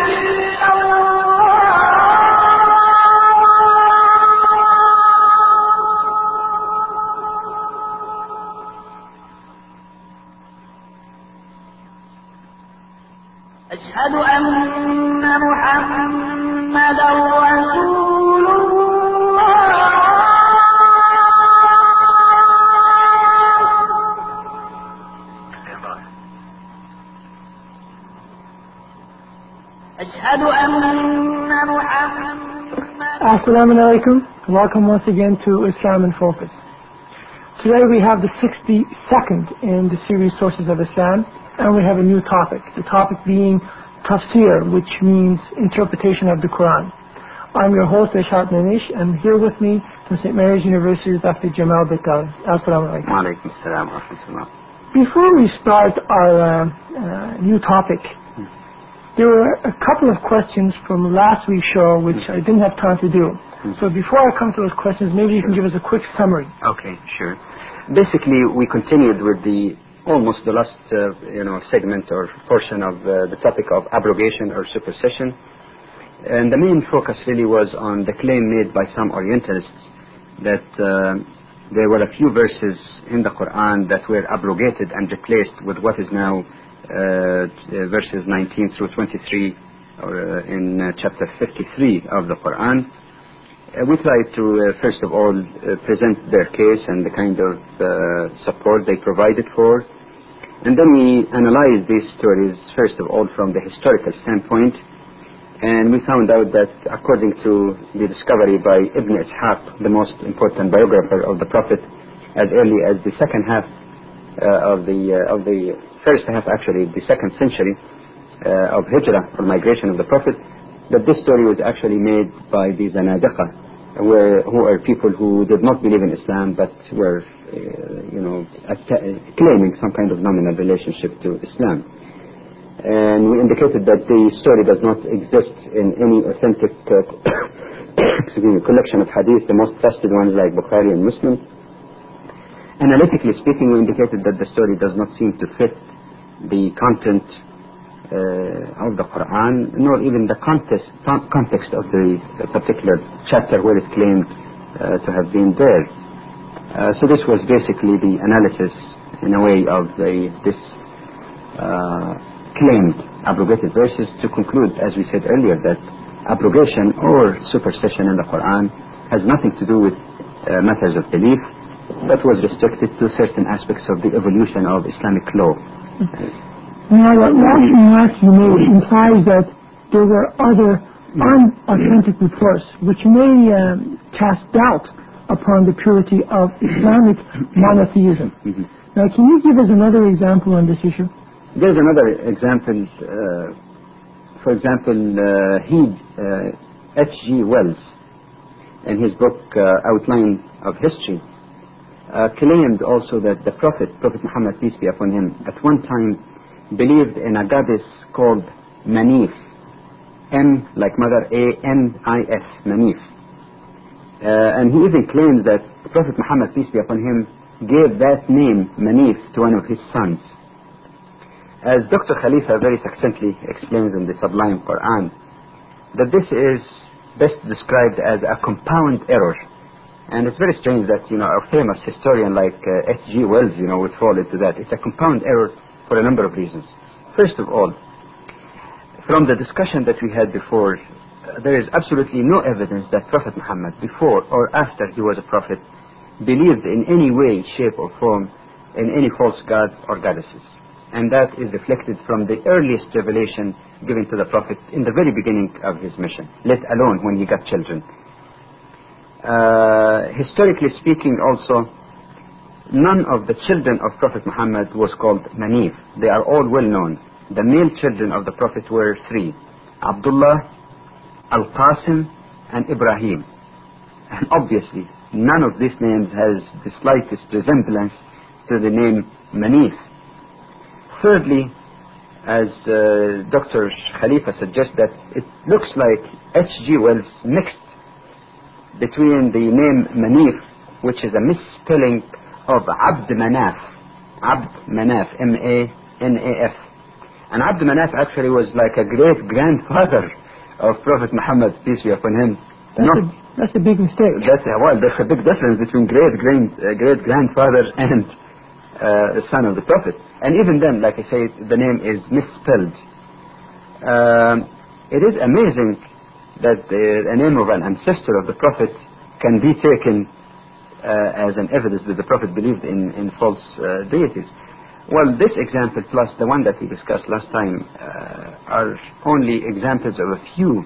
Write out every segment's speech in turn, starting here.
إلا الله أشهد أن محمدا رسول الله أشهد أن محمدا Assalamu alaikum. Welcome once again to Islam in Focus. Today we have the 62nd in the series Sources of Islam, and we have a new topic. The topic being tafsir, which means interpretation of the Quran. I'm your host, Ishaq Manish, and here with me from St. Mary's University, Dr. Jamal Bikkali. Assalamu alaikum. Wa alaikum assalam wa rahmatullah. Before we start our new topic, there were a couple of questions from last week's show which I didn't have time to do. So before I come to those questions, maybe you can give us a quick summary. Okay, sure. Basically, we continued with almost the last segment or portion of the topic of abrogation or supersession. And the main focus really was on the claim made by some Orientalists that there were a few verses in the Quran that were abrogated and replaced with what is now verses 19 through 23 in chapter 53 of the Quran. We tried to first of all present their case and the kind of support they provided for, and then we analyzed these stories first of all from the historical standpoint, and we found out that according to the discovery by Ibn Ishaq, the most important biographer of the Prophet, as early as the second half of the first half, actually the second century of Hijrah, or migration of the Prophet, that this story was actually made by the Zanadiqa, who are people who did not believe in Islam but were claiming some kind of nominal relationship to Islam. And we indicated that the story does not exist in any authentic collection of hadith, the most trusted ones like Bukhari and Muslim. Analytically speaking, we indicated that the story does not seem to fit the content of the Quran, nor even the context of the particular chapter where it claimed to have been there. So this was basically the analysis, in a way, of this claimed abrogated verses, to conclude, as we said earlier, that abrogation or supersession in the Quran has nothing to do with matters of belief, but was restricted to certain aspects of the evolution of Islamic law. Now, what last you made implies that there were other unauthentic reports which may cast doubt upon the purity of Islamic monotheism. Now, can you give us another example on this issue? There's another example. For example, H.G. Wells, in his book Outline of History, claimed also that the Prophet Muhammad, peace be upon him, at one time believed in a goddess called Manif, M like mother, A-N-I-F, Manif. And he even claims that the Prophet Muhammad, peace be upon him, gave that name, Manif, to one of his sons. As Dr. Khalifa very succinctly explains in the Sublime Quran, that this is best described as a compound error. And it's very strange that, a famous historian like H.G. Wells, would fall into that. It's a compound error for a number of reasons. First of all, from the discussion that we had before, there is absolutely no evidence that Prophet Muhammad, before or after he was a prophet, believed in any way, shape or form in any false god or goddesses. And that is reflected from the earliest revelation given to the Prophet in the very beginning of his mission, let alone when he got children. Historically speaking also, none of the children of Prophet Muhammad was called Manif. They are all well known. The male children of the Prophet were three: Abdullah, Al-Qasim, and Ibrahim. And obviously, none of these names has the slightest resemblance to the name Manif. Thirdly, as Dr. Khalifa suggests, that it looks like H.G. Wells mixed between the name Manif, which is a misspelling of Abd Manaf, M-A-N-A-F, And Abd Manaf actually was like a great-grandfather of Prophet Muhammad, peace be upon him. That's a big mistake. There's a big difference between great-grandfather and son of the Prophet. And even then, like I say, the name is misspelled. It is amazing that the name of an ancestor of the Prophet can be taken as an evidence that the Prophet believed in false deities. Well, this example plus the one that we discussed last time are only examples of a few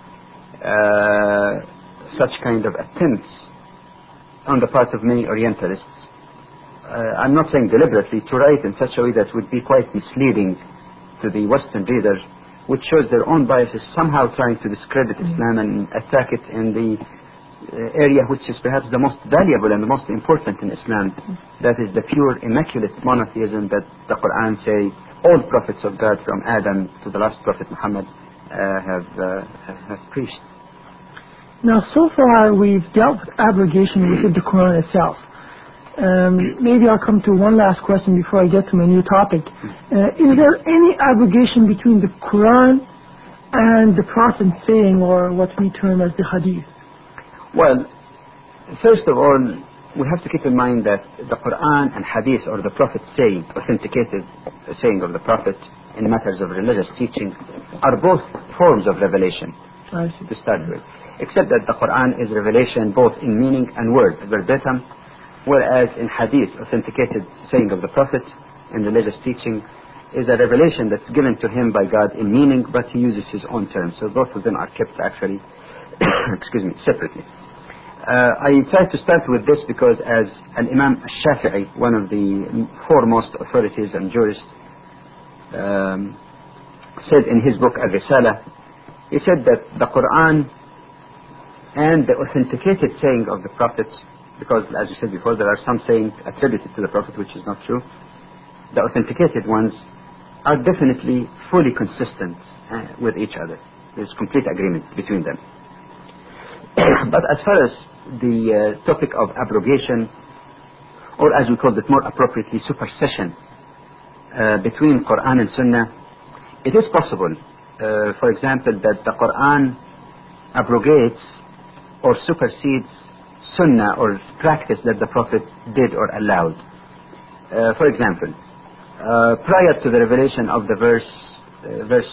such kind of attempts on the part of many Orientalists. I'm not saying deliberately, to write in such a way that would be quite misleading to the Western reader, which shows their own biases, somehow trying to discredit Islam and attack it in the area which is perhaps the most valuable and the most important in Islam. That is the pure, immaculate monotheism that the Quran say all prophets of God from Adam to the last Prophet Muhammad have preached. Now, so far we've dealt with abrogation within the Quran itself. Maybe I'll come to one last question before I get to my new topic. Is there any abrogation between the Quran and the Prophet saying, or what we term as the Hadith? Well, first of all, we have to keep in mind that the Quran and Hadith, or the Prophet saying, authenticated saying of the Prophet in matters of religious teaching, are both forms of revelation, to start with. Except that the Quran is revelation both in meaning and word, verbatim, whereas in Hadith, authenticated saying of the Prophet in religious teaching, is a revelation that's given to him by God in meaning, but he uses his own terms. So both of them are kept actually, separately. I try to start with this because as Al-Imam Al-Shafi'i, one of the foremost authorities and jurists, said in his book Al-Risala, he said that the Quran and the authenticated saying of the prophets, because as you said before, there are some sayings attributed to the Prophet which is not true, the authenticated ones are definitely fully consistent with each other. There's complete agreement between them. But as far as the topic of abrogation, or as we call it more appropriately, supersession between Quran and Sunnah, it is possible, for example, that the Quran abrogates or supersedes Sunnah or practice that the Prophet did or allowed. For example, prior to the revelation of the verse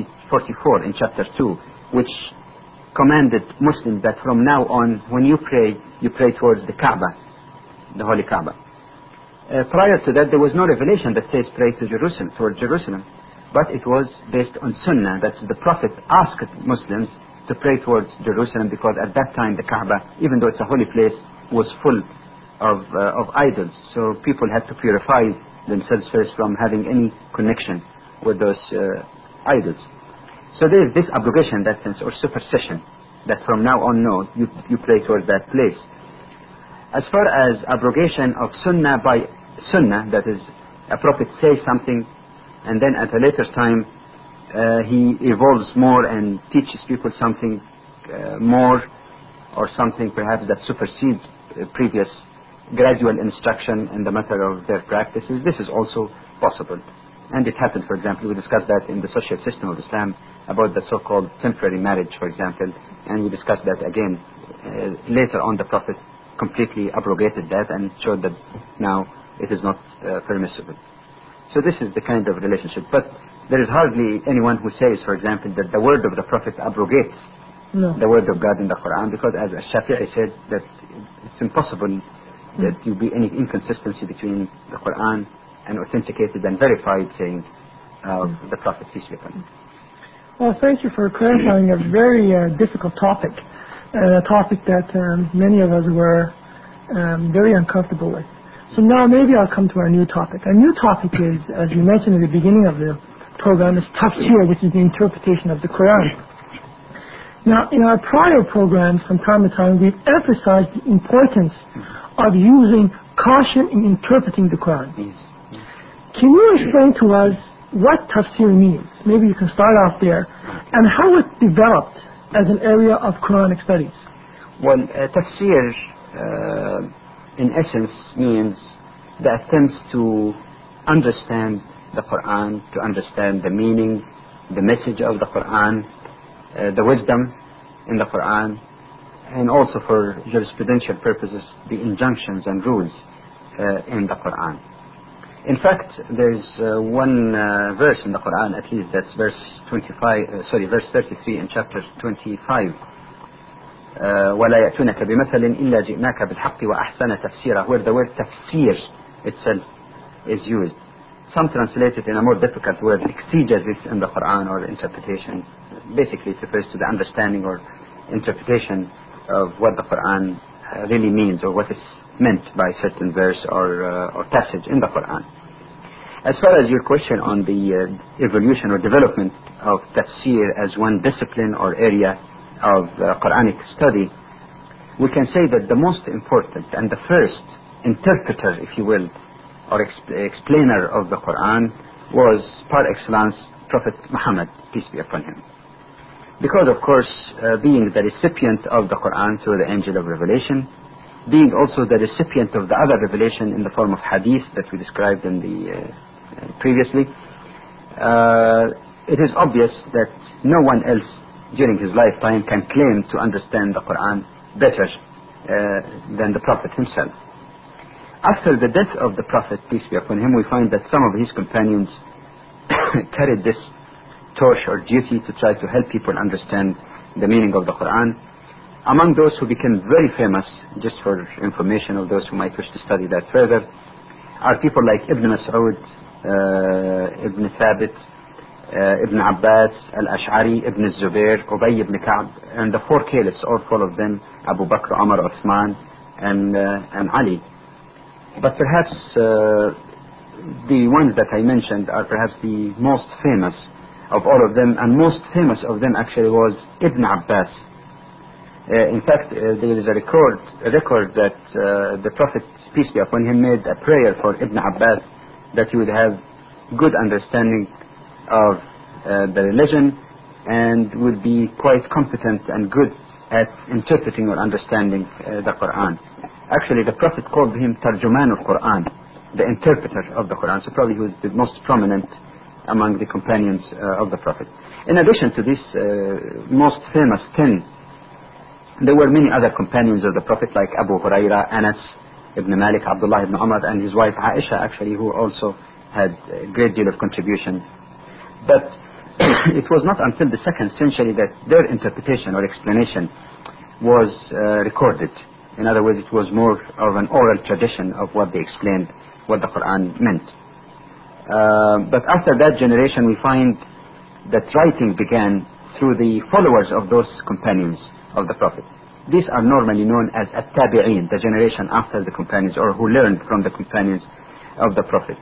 44 in chapter 2, which commanded Muslims that from now on, when you pray towards the Kaaba, the Holy Kaaba. Prior to that, there was no revelation that says pray to Jerusalem, towards Jerusalem, but it was based on Sunnah, that the Prophet asked Muslims to pray towards Jerusalem because at that time the Kaaba, even though it's a holy place, was full of idols. So people had to purify themselves first from having any connection with those idols. So there is this abrogation in that sense, or supersession, that from now on, no, you pray towards that place. As far as abrogation of Sunnah by Sunnah, that is, a Prophet says something, and then at a later time, he evolves more and teaches people something more, or something perhaps that supersedes previous gradual instruction in the matter of their practices. This is also possible. And it happened, for example, we discussed that in the social system of Islam, about the so-called temporary marriage, for example, and we discussed that again. Later on, the Prophet completely abrogated that and showed that now it is not permissible. So this is the kind of relationship. But there is hardly anyone who says, for example, that the word of the Prophet abrogates the word of God in the Quran, because as Shafi'i said, that it's impossible that you be any inconsistency between the Quran and authenticated and verified saying of the Prophet, peace be upon him. Well, thank you for clarifying a very difficult topic, a topic that many of us were very uncomfortable with. So now maybe I'll come to our new topic. Our new topic is, as you mentioned at the beginning of the program, is tafsir, which is the interpretation of the Quran. Now, in our prior programs, from time to time, we've emphasized the importance of using caution in interpreting the Quran. Can you explain to us what tafsir means? Maybe you can start off there, and how it developed as an area of Quranic studies. Well, tafsir, in essence, means the attempts to understand the Quran, to understand the meaning, the message of the Quran, the wisdom in the Quran, and also for jurisprudential purposes, the injunctions and rules in the Quran. In fact, there's one verse in the Quran, at least that's verse 33 in chapter 25. وَلَا يَأْتُونَكَ بِمَثَلٍ إِلَّا جِئْنَاكَ بِالْحَقِّ وَأَحْسَنَ تَفْسِيرًا, where the word tafsir itself is used. Some translate it in a more difficult word, exegesis in the Quran, or interpretation. Basically it refers to the understanding or interpretation of what the Quran really means, or what is meant by certain verse or passage in the Quran. As far as your question on the evolution or development of tafsir as one discipline or area of Quranic study, we can say that the most important and the first interpreter, if you will, or explainer of the Quran was par excellence Prophet Muhammad, peace be upon him. Because of course, being the recipient of the Quran through the angel of revelation, being also the recipient of the other revelation in the form of hadith that we described in the previously, it is obvious that no one else during his lifetime can claim to understand the Quran better than the Prophet himself. After the death of the Prophet, peace be upon him, we find that some of his companions carried this torch or duty to try to help people understand the meaning of the Quran. Among those who became very famous, just for information of those who might wish to study that further, are people like Ibn Mas'ud, Ibn Thabit, Ibn Abbas, Al-Ash'ari, Ibn Zubair, Ubay ibn Ka'b, and the four caliphs, all four of them, Abu Bakr, Umar, Uthman, and Ali. But perhaps the ones that I mentioned are perhaps the most famous of all of them, and most famous of them actually was Ibn Abbas. In fact, there is a record that the Prophet, peace be upon him, made a prayer for Ibn Abbas that he would have good understanding of the religion and would be quite competent and good at interpreting or understanding the Quran. Actually, the Prophet called him Tarjuman of Quran, the interpreter of the Quran. So probably he was the most prominent among the companions of the Prophet. In addition to this most famous 10, there were many other companions of the Prophet like Abu Huraira, Anas ibn Malik, Abdullah ibn Umar, and his wife Aisha actually, who also had a great deal of contribution. But it was not until the 2nd century that their interpretation or explanation was recorded. In other words, it was more of an oral tradition of what they explained, what the Quran meant. But after that generation, we find that writing began through the followers of those companions of the Prophet. These are normally known as at-tabi'in, the generation after the companions, or who learned from the companions of the Prophet.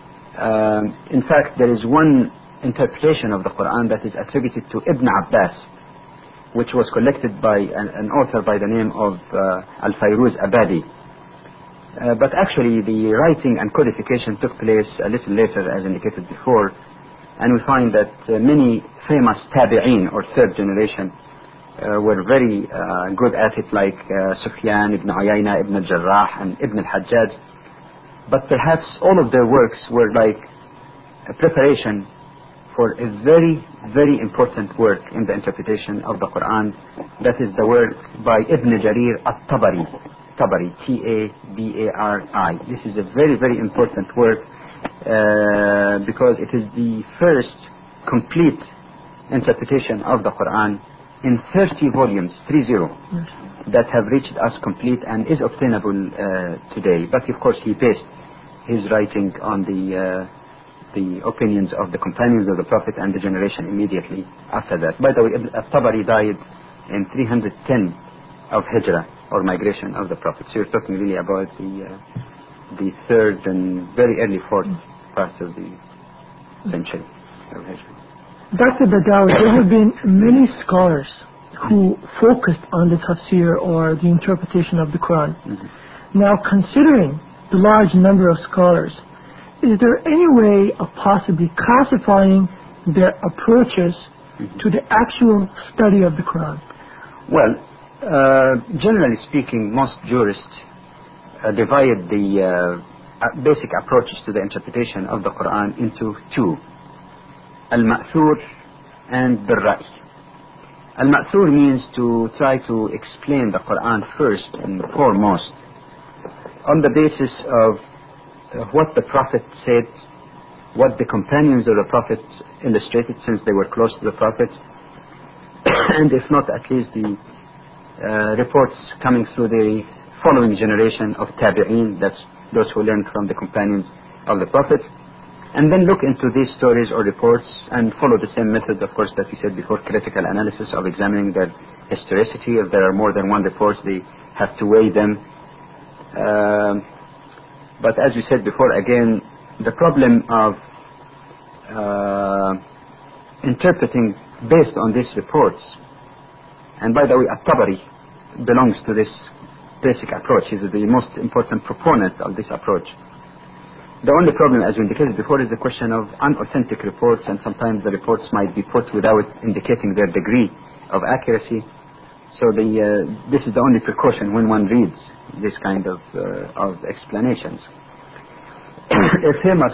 In fact, there is one interpretation of the Quran that is attributed to Ibn Abbas, which was collected by an author by the name of Al-Fayruz Abadi. But actually the writing and codification took place a little later, as indicated before, and we find that many famous tabi'in, or third generation, were very good at it, like Sufyan, Ibn Uyayna, Ibn al-Jarrah, and Ibn al-Hajjaj. But perhaps all of their works were like a preparation for a very, very important work in the interpretation of the Quran. That is the work by Ibn Jarir at-Tabari, T-A-B-A-R-I. This is a very, very important work because it is the first complete interpretation of the Quran in 30 volumes, 30, that have reached us complete and is obtainable today. But of course he based his writing on the opinions of the companions of the Prophet and the generation immediately after that. By the way, Al-Tabari died in 310 of Hijrah, or migration of the Prophet. So you're talking really about the 3rd and very early 4th part of the century of Hijrah. Dr. Badawi, there have been many scholars who focused on the tafsir, or the interpretation of the Quran. Mm-hmm. Now, considering the large number of scholars, is there any way of possibly classifying their approaches to the actual study of the Quran? Well, generally speaking, most jurists divide the basic approaches to the interpretation of the Quran into two: al-ma'thur and bil-ra'i. Al-ma'thur means to try to explain the Quran first and foremost on the basis of what the Prophet said, what the companions of the Prophet illustrated, since they were close to the Prophet, and if not, at least the reports coming through the following generation of tabi'een, that's those who learned from the companions of the Prophet, and then look into these stories or reports and follow the same method, of course, that we said before, critical analysis of examining their historicity. If there are more than one reports, they have to weigh them. But as we said before, again, the problem of interpreting based on these reports, and by the way, At-Tabari belongs to this basic approach. He is the most important proponent of this approach. The only problem, as we indicated before, is the question of unauthentic reports, and sometimes the reports might be put without indicating their degree of accuracy. So this is the only precaution when one reads this kind of explanations. A famous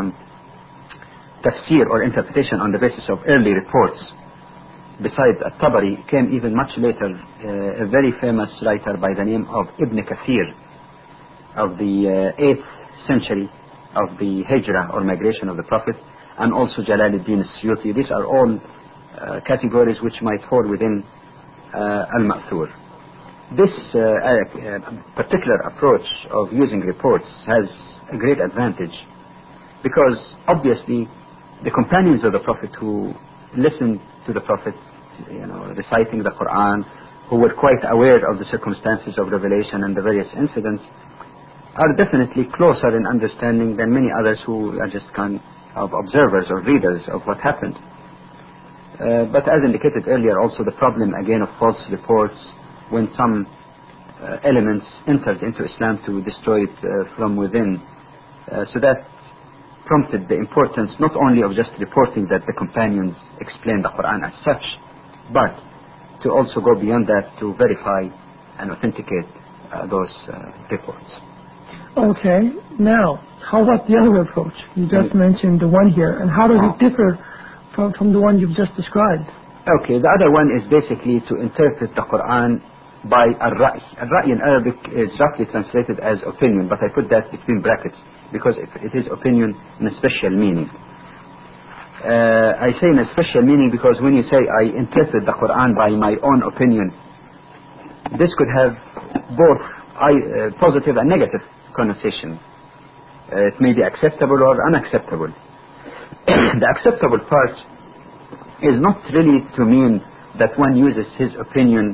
tafsir or interpretation on the basis of early reports, besides At-Tabari, came even much later. A very famous writer by the name of Ibn Kathir of the 8th century of the Hijrah or migration of the Prophet, and also Jalaluddin Suyuti. These are all categories which might fall within al-ma'thur. This particular approach of using reports has a great advantage, because obviously the companions of the Prophet who listened to the Prophet, reciting the Quran, who were quite aware of the circumstances of revelation and the various incidents, are definitely closer in understanding than many others who are just kind of observers or readers of what happened. But as indicated earlier, also the problem again of false reports, when some elements entered into Islam to destroy it from within. So that prompted the importance not only of just reporting that the companions explained the Quran as such, but to also go beyond that to verify and authenticate those reports. Okay, now, how about the other approach? You just mentioned the one here, and how does it differ from the one you've just described? Okay, the other one is basically to interpret the Quran by al-ra'i. Al-ra'i in Arabic is roughly translated as opinion, but I put that between brackets because it is opinion in a special meaning. I say in a special meaning because when you say I interpret the Quran by my own opinion, this could have both positive and negative connotation. It may be acceptable or unacceptable. The acceptable part is not really to mean that one uses his opinion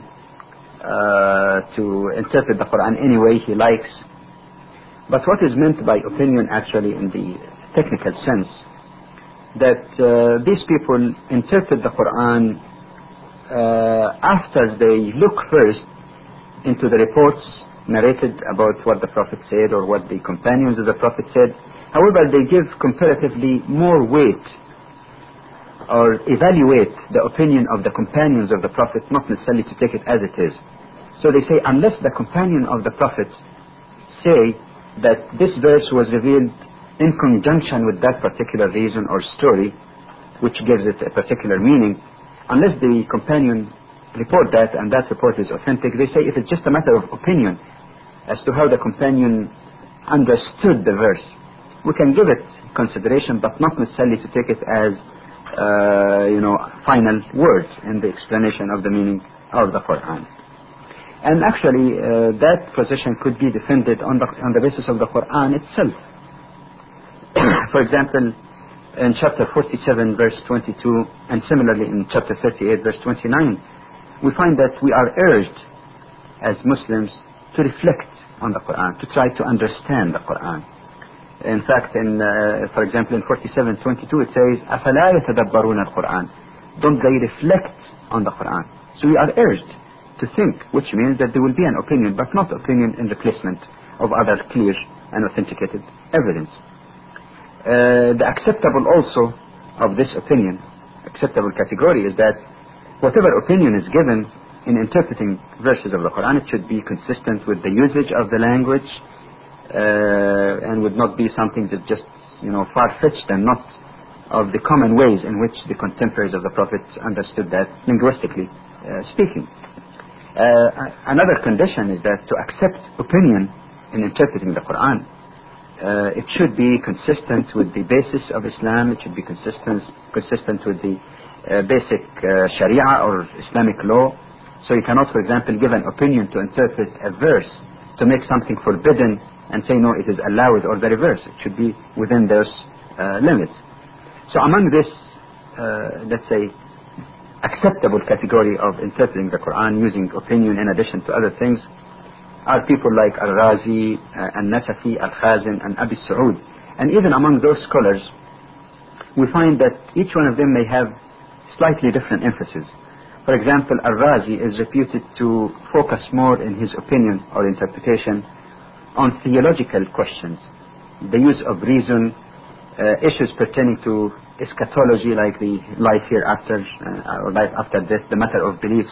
to interpret the Quran any way he likes, but what is meant by opinion actually in the technical sense, that these people interpret the Quran after they look first into the reports narrated about what the Prophet said or what the companions of the Prophet said. However, they give comparatively more weight or evaluate the opinion of the companions of the Prophet, not necessarily to take it as it is. So they say, unless the companion of the Prophet say that this verse was revealed in conjunction with that particular reason or story, which gives it a particular meaning, unless the companion report that and that report is authentic, they say if it's just a matter of opinion as to how the companion understood the verse, we can give it consideration, but not necessarily to take it as final words in the explanation of the meaning of the Quran. And actually that position could be defended on the basis of the Quran itself. For example, in chapter 47 verse 22, and similarly in chapter 38 verse 29, we find that we are urged as Muslims to reflect on the Quran, to try to understand the Quran. In fact, for example, in 47:22 it says, أَفَلَا يَتَدَبَّرُونَ الْقُرْآنَ. Don't they reflect on the Quran? So we are urged to think, which means that there will be an opinion, but not opinion in replacement of other clear and authenticated evidence. The acceptable also of this opinion, acceptable category, is that whatever opinion is given in interpreting verses of the Quran, it should be consistent with the usage of the language, and would not be something that just, far-fetched and not of the common ways in which the contemporaries of the Prophet understood that, linguistically speaking. Another condition is that to accept opinion in interpreting the Quran, it should be consistent with the basis of Islam. It should be consistent with the basic Sharia or Islamic law. So you cannot, for example, give an opinion to interpret a verse to make something forbidden and say, no, it is allowed, or the reverse. It should be within those limits. So among this, let's say, acceptable category of interpreting the Quran using opinion in addition to other things are people like Al-Razi, Al-Nasafi, Al-Khazin, and Abi Saud. And even among those scholars, we find that each one of them may have slightly different emphasis. For example, Al-Razi is reputed to focus more in his opinion or interpretation on theological questions, the use of reason, issues pertaining to eschatology like the life hereafter or life after death, the matter of beliefs.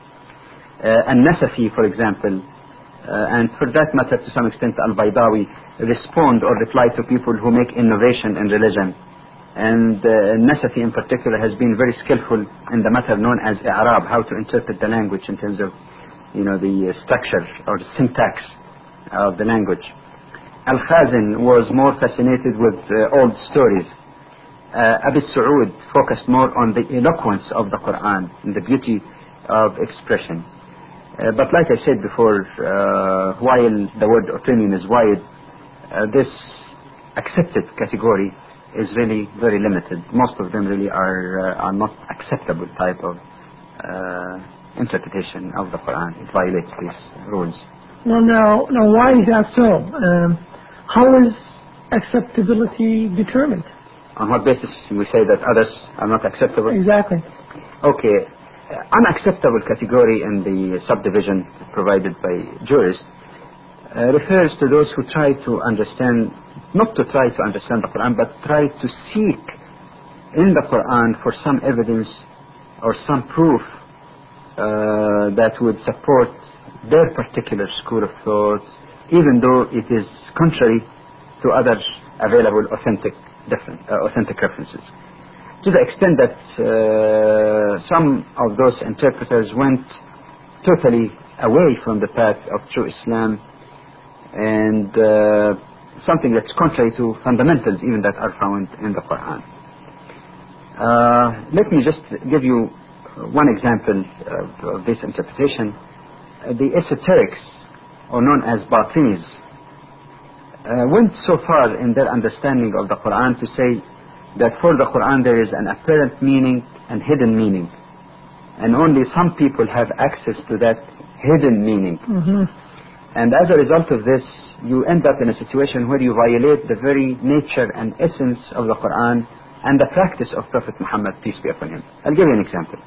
Al-Nasafi, for example, and for that matter to some extent Al-Baydawi, respond or reply to people who make innovation in religion. And Nasafi in particular has been very skillful in the matter known as I'rab, how to interpret the language in terms of the structure or the syntax of the language. Al-Khazin was more fascinated with old stories. Abi Saud focused more on the eloquence of the Quran and the beauty of expression. But like I said before, while the word opinion is wide, this accepted category is really very limited. Most of them really are not acceptable type of interpretation of the Quran. It violates these rules. Well, now, why is that so? How is acceptability determined? On what basis we say that others are not acceptable? Exactly. Okay. Unacceptable category in the subdivision provided by jurists refers to those who try to understand, not to try to understand the Quran, but try to seek in the Quran for some evidence or some proof that would support their particular school of thought, even though it is contrary to other available authentic references. To the extent that some of those interpreters went totally away from the path of true Islam and something that's contrary to fundamentals even that are found in the Quran. Let me just give you one example of this interpretation. The esoterics, or known as Batinis, went so far in their understanding of the Quran to say that for the Quran there is an apparent meaning and hidden meaning, and only some people have access to that hidden meaning. Mm-hmm. And as a result of this, you end up in a situation where you violate the very nature and essence of the Quran and the practice of Prophet Muhammad, peace be upon him. I'll give you an example.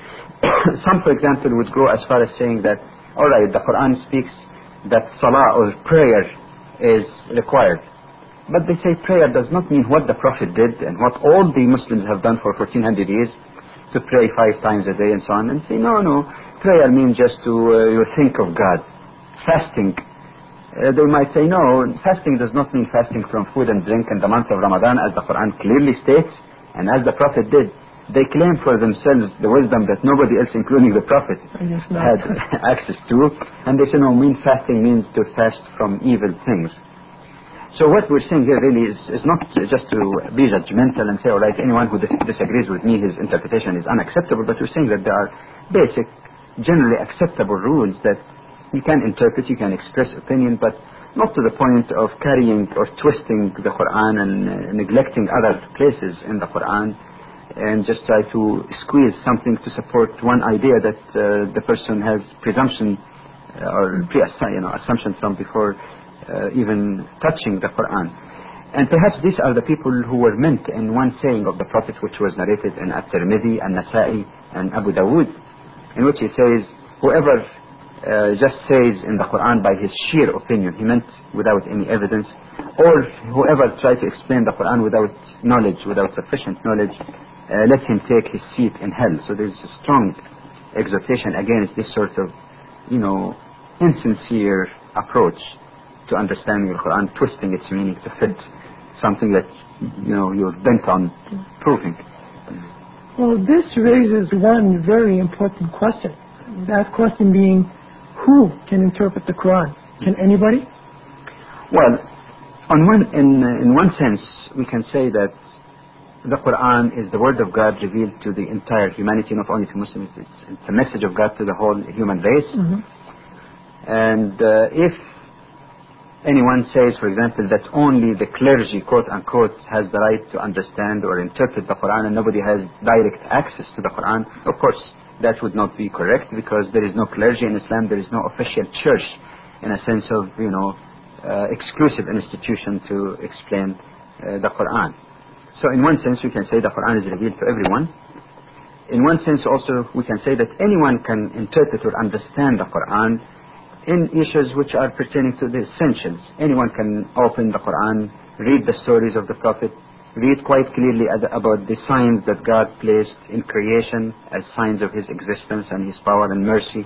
Some, for example, would go as far as saying that, all right, the Quran speaks that salah or prayer is required. But they say prayer does not mean what the Prophet did and what all the Muslims have done for 1400 years, to pray 5 times a day and so on. And say, no, prayer means just to you think of God. Fasting, they might say, no, fasting does not mean fasting from food and drink in the month of Ramadan, as the Quran clearly states, and as the Prophet did. They claim for themselves the wisdom that nobody else, including the Prophet, had access to. And they say, no, fasting means to fast from evil things. So what we're saying here really is not just to be judgmental and say, all right, anyone who disagrees with me, his interpretation is unacceptable, but we're saying that there are basic, generally acceptable rules that you can interpret, you can express opinion, but not to the point of carrying or twisting the Quran and neglecting other places in the Quran and just try to squeeze something to support one idea that the person has presumption or assumption from before even touching the Quran. And perhaps these are the people who were meant in one saying of the Prophet, which was narrated in At-Tirmidhi, An-Nasa'i, and Abu Dawood, in which he says, whoever just says in the Quran by his sheer opinion, he meant without any evidence, or whoever tried to explain the Quran without knowledge, without sufficient knowledge, let him take his seat in hell. So there's a strong exhortation against this sort of, insincere approach to understanding the Quran, twisting its meaning to fit something that you're bent on proving. Well, this raises one very important question. That question being, who can interpret the Quran? Can anybody? Well, in one sense, we can say that the Quran is the word of God revealed to the entire humanity, not only to Muslims. It's a message of God to the whole human race. Mm-hmm. And if anyone says, for example, that only the clergy, quote unquote, has the right to understand or interpret the Quran and nobody has direct access to the Quran, of course that would not be correct, because there is no clergy in Islam, there is no official church in a sense of exclusive institution to explain the Quran. So in one sense we can say the Quran is revealed to everyone. In one sense also we can say that anyone can interpret or understand the Quran in issues which are pertaining to the essentials. Anyone can open the Quran, read the stories of the Prophet, read quite clearly about the signs that God placed in creation as signs of His existence and His power and mercy.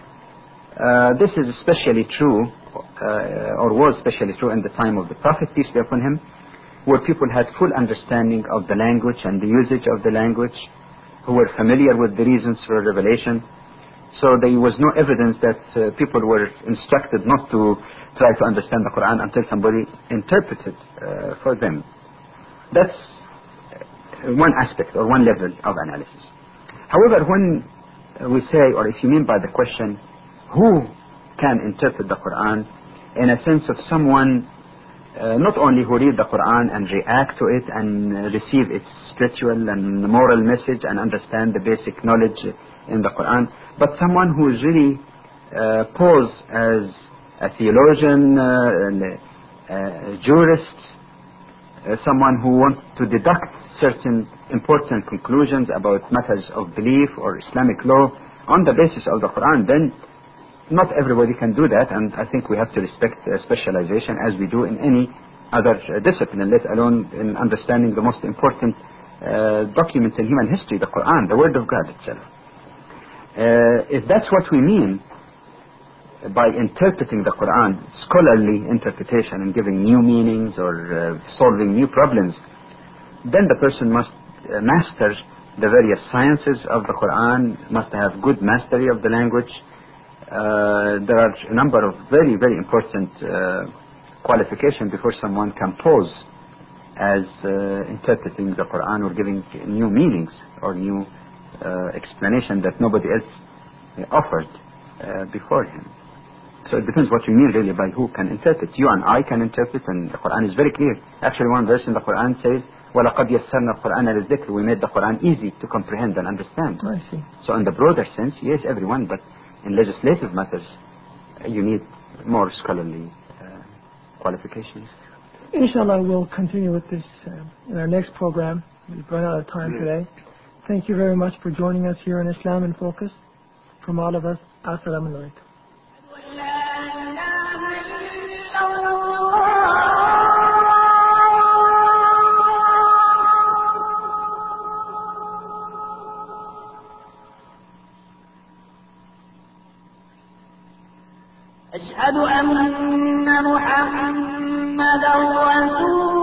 This is especially true, or was especially true in the time of the Prophet, peace be upon him, where people had full understanding of the language and the usage of the language, who were familiar with the reasons for revelation. So there was no evidence that people were instructed not to try to understand the Quran until somebody interpreted for them. That's one aspect or one level of analysis. However, when we say, or if you mean by the question, who can interpret the Quran, in a sense of someone not only who read the Quran and react to it and receive its spiritual and moral message and understand the basic knowledge in the Quran, but someone who is really posed as a theologian, a jurist, someone who wants to deduct certain important conclusions about matters of belief or Islamic law on the basis of the Quran, then not everybody can do that, and I think we have to respect specialization as we do in any other discipline, let alone in understanding the most important document in human history, the Quran, the Word of God itself. If that's what we mean by interpreting the Quran, scholarly interpretation and giving new meanings or solving new problems, then the person must master the various sciences of the Quran, must have good mastery of the language. There are a number of very, very important qualifications before someone can pose as interpreting the Quran or giving new meanings or new explanation that nobody else offered before him. So it depends what you mean really by who can interpret. You and I can interpret, and the Quran is very clear. Actually, one verse in the Quran says, وَلَقَدْ يَسَّرْنَا الْقُرْآنَ لِلذِّكْرِ. We made the Quran easy to comprehend and understand. I see. So in the broader sense, yes, everyone, but in legislative matters, you need more scholarly qualifications. Inshallah, we'll continue with this in our next program. We've run out of time today. Thank you very much for joining us here in Islam in Focus. From all of us, Assalamu alaikum. أشهد أن محمدا رسول